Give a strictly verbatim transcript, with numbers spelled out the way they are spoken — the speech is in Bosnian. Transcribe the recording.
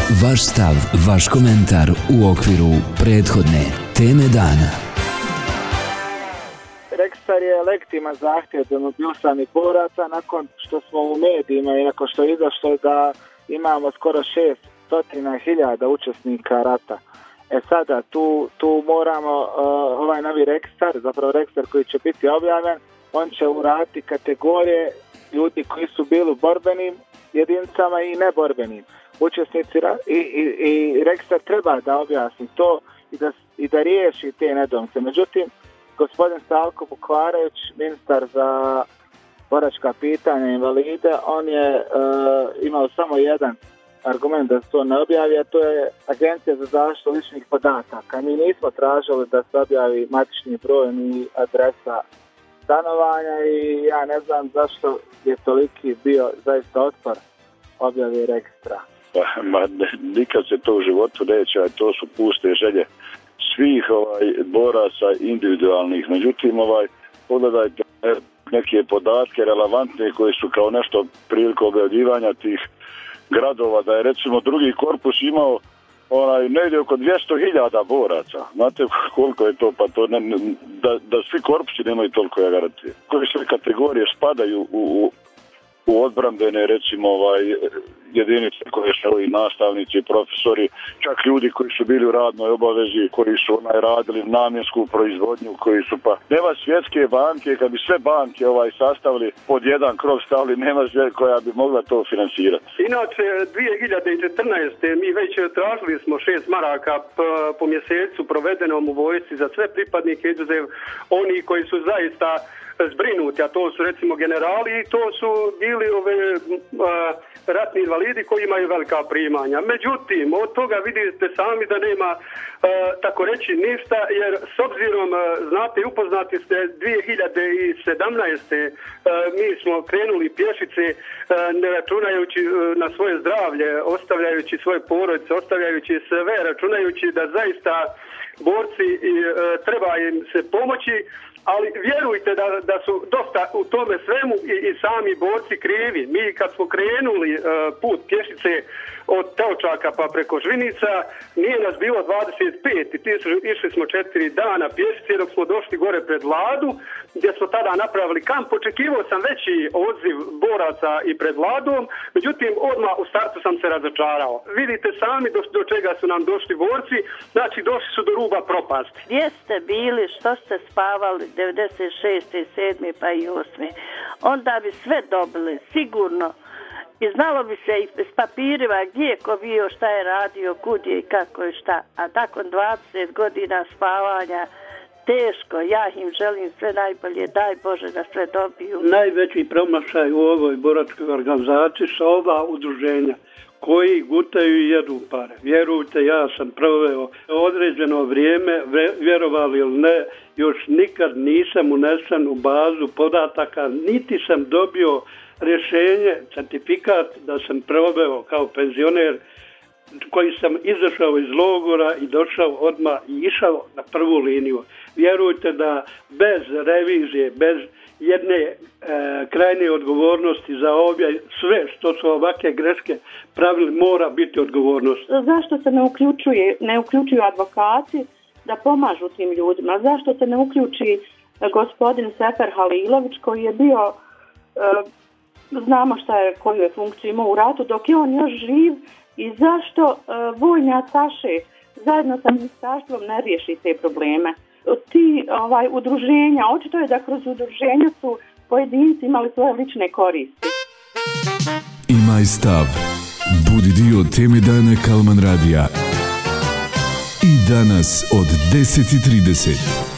Vaš stav, vaš komentar u okviru prethodne teme dana. Rekstar je legitiman zahtjev demobilisanih boraca nakon što smo u medijima i nakon što je izašlo da imamo skoro šest stotina hiljada učesnika rata. E sada, tu, tu moramo uh, ovaj novi registar, zapravo registar koji će biti objavljen, on će uraditi kategorije ljudi koji su bili u borbenim jedinicama i neborbenim. Učesnici i, i, i registar treba da objasni to i da, i da riješi te nedoumice. Međutim, gospodin Slavko Bukvareć, ministar za boračka pitanja i invalide, on je uh, imao samo jedan argument da se to ne objavi, a to je Agencija za zaštitu ličnih podataka. Mi nismo tražili da se objavi matični broj ni adresa stanovanja i ja ne znam zašto je toliki bio zaista otpor objavi registra. Pa, ma, nikad se to u životu neće, a to su puste želje svih ovaj, boraca individualnih. Međutim, ovaj, pogledajte neke podatke relevantne koji su kao nešto prilikom objavljivanja tih gradova, da je recimo drugi korpus imao onaj, negdje oko dvjesto hiljada boraca. Znate koliko je to? Pa to ne, da, da svi korpusi nemaju toliko, ja garantujem. Koje sve kategorije spadaju u, u, u odbrambene, recimo, ovaj, jedinice koje su i nastavnici, profesori, čak ljudi koji su bili u radnoj obavezi, koji su onaj radili namjensku proizvodnju, koji su pa... Nema svjetske banke, kad bi sve banke ovaj sastavili pod jedan krov stavili, nema svjetske koja bi mogla to financirati. Inače, dvije hiljade četrnaeste. mi već tražili smo šest maraka p- po mjesecu provedenom u vojsci za sve pripadnike, izuzev oni koji su zaista zbrinuti, a to su recimo generali i to su bili ove a, ratni invalidi koji imaju velika primanja. Međutim, od toga vidite sami da nema a, tako reći ništa, jer s obzirom, a, znate i upoznati ste, dvije hiljade sedamnaeste. A, mi smo krenuli pješice a, ne računajući a, na svoje zdravlje, ostavljajući svoje porodice, ostavljajući sve, računajući da zaista borci i, a, treba im se pomoći, ali vjerujte da, da su dosta u tome svemu i, i sami borci krivi. Mi kad smo krenuli uh, put pješice od Teočaka pa preko Žvinica, nije nas bilo dvadeset pet i išli smo četiri dana pješice dok smo došli gore pred Vladu, gdje smo tada napravili kamp. Očekivao sam veći odziv boraca i pred Vladom, međutim odmah u startu sam se razočarao. Vidite sami do, do čega su nam došli borci, znači došli su do ruba propasti. Gdje ste bili, što ste spavali devedeset šeste, sedme pa i osme Onda bi sve dobili, sigurno. I znalo bi se i s papirima gdje je ko bio, šta je radio, kud je i kako je šta. A nakon dvadeset godina spavanja, teško, ja im želim sve najbolje, daj Bože da sve dobiju. Najveći promašaj u ovoj boračkoj organizaciji su ova udruženja koji gutaju i jedu pare. Vjerujte, ja sam proveo određeno vrijeme, vjerovali ili ne, još nikad nisam unesen u bazu podataka, niti sam dobio rješenje, certifikat da sam proveo kao penzioner koji sam izašao iz logora i došao odmah i išao na prvu liniju. Vjerujte da bez revizije, bez jedne e, krajnje odgovornosti za obje, sve što su ovakve greške pravili, mora biti odgovornost. Zašto se ne uključuje, ne uključuju advokati da pomažu tim ljudima? Zašto se ne uključi gospodin Sefer Halilović koji je bio, e, znamo šta je, koju je funkciju imao u ratu, dok je on još živ, i zašto e, vojni ataše zajedno sa ministarstvom ne riješi te probleme? Ti ovaj, udruženja, očito je da kroz udruženja su pojedinci imali svoje lične koristi. Imaj stav. Budi dio teme dana Kalman radija. I danas od deset i trideset.